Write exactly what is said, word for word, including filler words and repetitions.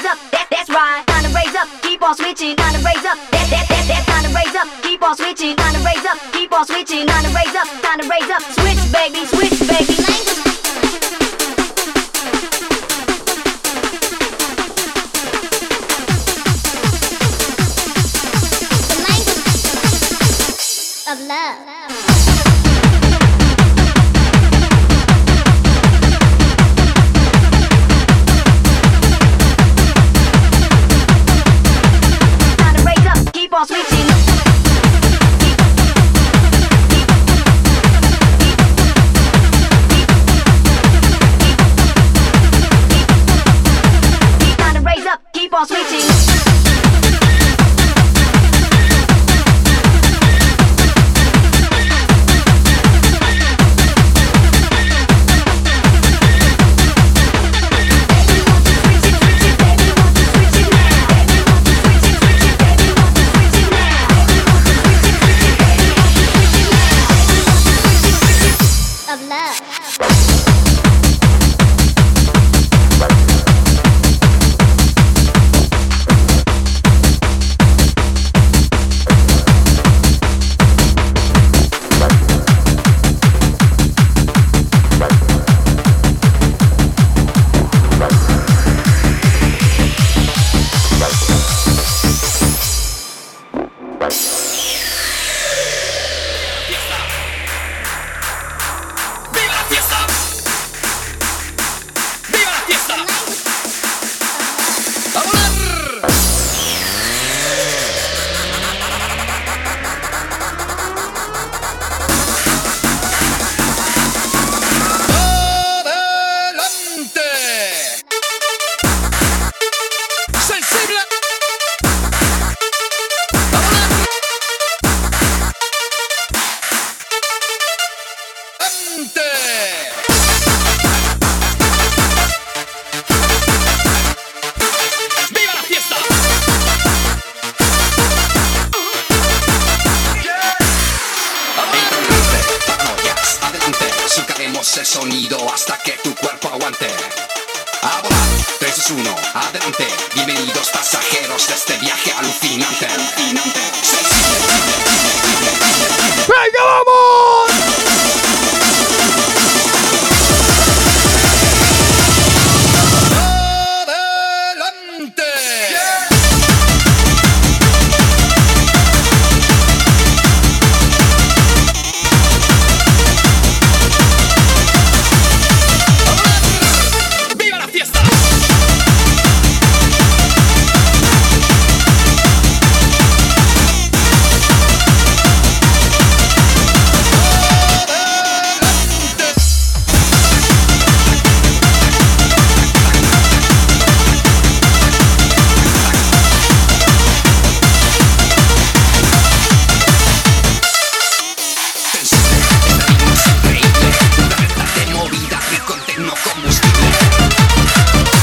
up, that, that's right. Time to raise up, keep on switching. Time to raise up, that, that, that, that. Time to raise up, keep on switching. Time to raise up, keep on switching. Time to raise up, time to raise up. Switch, baby, switch, baby. Language. Of love. Time to raise up, keep on switching. Time to raise up, keep on switching. Of love. El sonido hasta que tu cuerpo aguante. A volar, tres, dos, uno, adelante. Bienvenidos pasajeros de este viaje alucinante. Alucinante. ¡Venga, vamos! Increíble, una recta de movida rico en tecnocombustible.